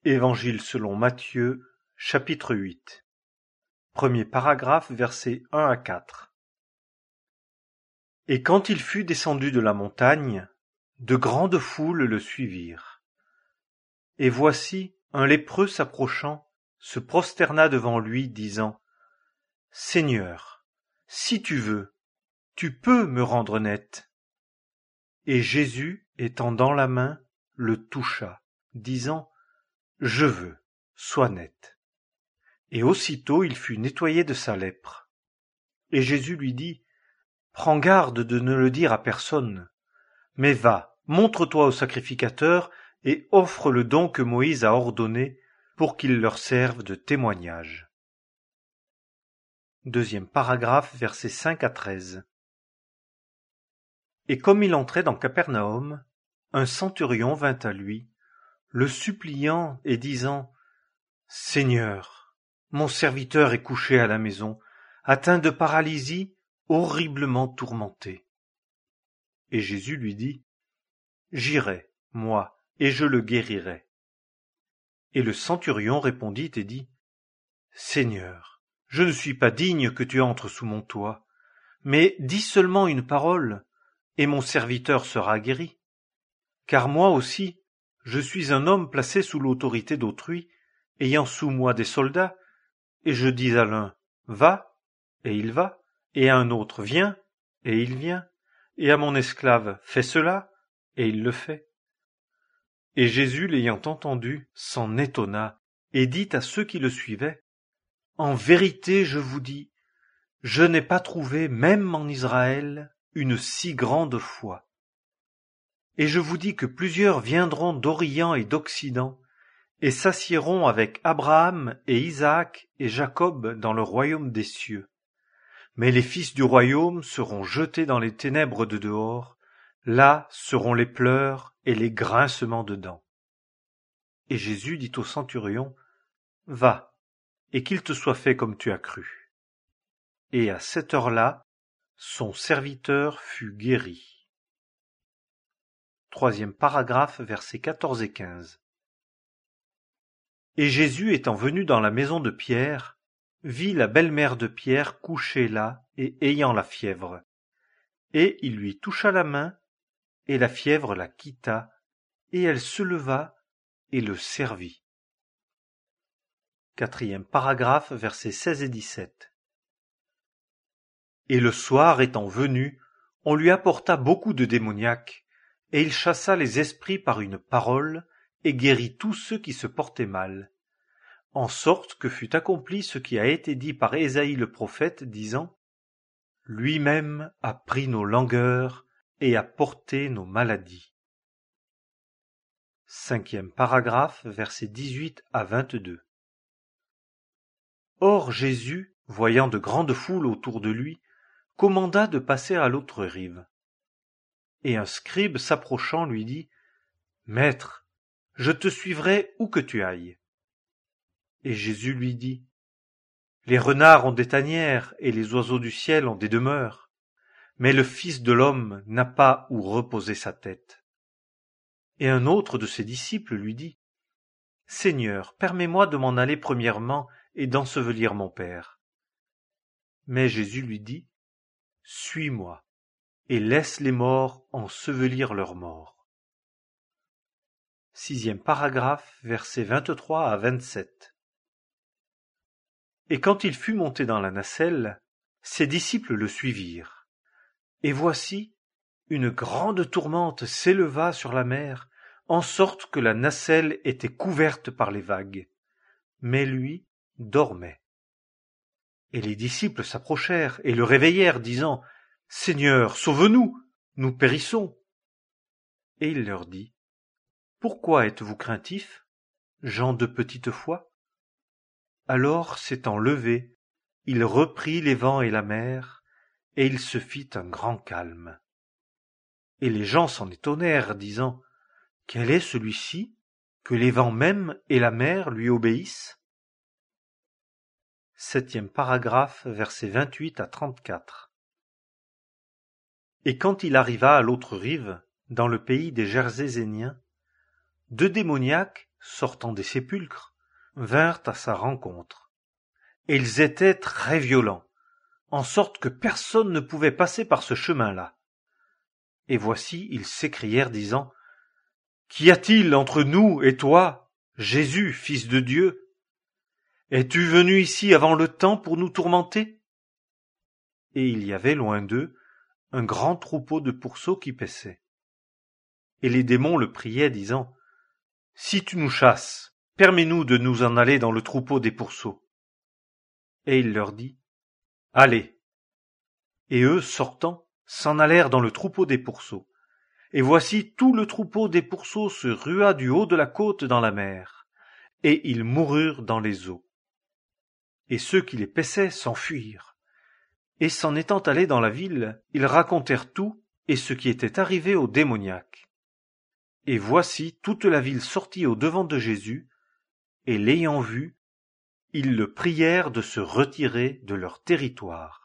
Évangile selon Matthieu, chapitre 8. Premier paragraphe, versets 1 à 4. Et quand il fut descendu de la montagne, de grandes foules le suivirent. Et voici, un lépreux s'approchant, se prosterna devant lui, disant : Seigneur, si tu veux, tu peux me rendre net. Et Jésus, étendant la main, le toucha, disant : Je veux, sois net. Et aussitôt il fut nettoyé de sa lèpre. Et Jésus lui dit : Prends garde de ne le dire à personne, mais va, montre-toi au sacrificateur et offre le don que Moïse a ordonné pour qu'il leur serve de témoignage. Deuxième paragraphe, versets 5 à 13. Et comme il entrait dans Capernaum, un centurion vint à lui, le suppliant et disant : Seigneur, mon serviteur est couché à la maison, atteint de paralysie, horriblement tourmenté. Et Jésus lui dit : J'irai, moi, et je le guérirai. Et le centurion répondit et dit : Seigneur, je ne suis pas digne que tu entres sous mon toit, mais dis seulement une parole, et mon serviteur sera guéri. Car moi aussi, je suis un homme placé sous l'autorité d'autrui, ayant sous moi des soldats, et je dis à l'un : Va, et il va, et à un autre : Viens, et il vient, et à mon esclave : Fais cela, et il le fait. Et Jésus, l'ayant entendu, s'en étonna, et dit à ceux qui le suivaient : En vérité, je vous dis, je n'ai pas trouvé, même en Israël, une si grande foi. Et je vous dis que plusieurs viendront d'Orient et d'Occident, et s'assiéront avec Abraham et Isaac et Jacob dans le royaume des cieux. Mais les fils du royaume seront jetés dans les ténèbres de dehors, là seront les pleurs et les grincements de dents. Et Jésus dit au centurion : Va, et qu'il te soit fait comme tu as cru. Et à cette heure-là, son serviteur fut guéri. Troisième paragraphe, versets 14 et 15. Et Jésus, étant venu dans la maison de Pierre, vit la belle-mère de Pierre couchée là et ayant la fièvre. Et il lui toucha la main, et la fièvre la quitta, et elle se leva et le servit. Quatrième paragraphe, versets 16 et 17. Et le soir étant venu, on lui apporta beaucoup de démoniaques, et il chassa les esprits par une parole, et guérit tous ceux qui se portaient mal, en sorte que fut accompli ce qui a été dit par Ésaïe le prophète, disant : Lui-même a pris nos langueurs et a porté nos maladies. Cinquième paragraphe, versets 18 à 22. Or Jésus, voyant de grandes foules autour de lui, commanda de passer à l'autre rive. Et un scribe s'approchant lui dit : Maître, je te suivrai où que tu ailles. Et Jésus lui dit : Les renards ont des tanières et les oiseaux du ciel ont des demeures, mais le Fils de l'homme n'a pas où reposer sa tête. Et un autre de ses disciples lui dit : Seigneur, permets-moi de m'en aller premièrement et d'ensevelir mon Père. Mais Jésus lui dit : Suis-moi, et laisse les morts ensevelir leurs morts. Sixième paragraphe, versets 23 à 27. Et quand il fut monté dans la nacelle, ses disciples le suivirent. Et voici, une grande tourmente s'éleva sur la mer, en sorte que la nacelle était couverte par les vagues. Mais lui dormait. Et les disciples s'approchèrent et le réveillèrent, disant : Seigneur, sauve-nous, nous périssons. Et il leur dit : Pourquoi êtes-vous craintifs, gens de petite foi ? Alors, s'étant levé, il reprit les vents et la mer, et il se fit un grand calme. Et les gens s'en étonnèrent, disant : Quel est celui-ci, que les vents même et la mer lui obéissent ? Septième paragraphe, versets 28 à 34. Et quand il arriva à l'autre rive, dans le pays des Gerséséniens, deux démoniaques sortant des sépulcres, vinrent à sa rencontre. Et ils étaient très violents, en sorte que personne ne pouvait passer par ce chemin-là. Et voici, ils s'écrièrent, disant: Qu'y a-t-il entre nous et toi, Jésus, fils de Dieu? Es-tu venu ici avant le temps pour nous tourmenter? Et il y avait loin d'eux un grand troupeau de pourceaux qui paissaient. Et les démons le priaient, disant: Si tu nous chasses, permets-nous de nous en aller dans le troupeau des pourceaux. Et il leur dit: Allez. Et eux, sortant, s'en allèrent dans le troupeau des pourceaux. Et voici, tout le troupeau des pourceaux se rua du haut de la côte dans la mer, et ils moururent dans les eaux. Et ceux qui les paissaient s'enfuirent. Et s'en étant allés dans la ville, ils racontèrent tout et ce qui était arrivé au démoniaque. Et voici, toute la ville sortit au devant de Jésus, et l'ayant vu, ils le prièrent de se retirer de leur territoire.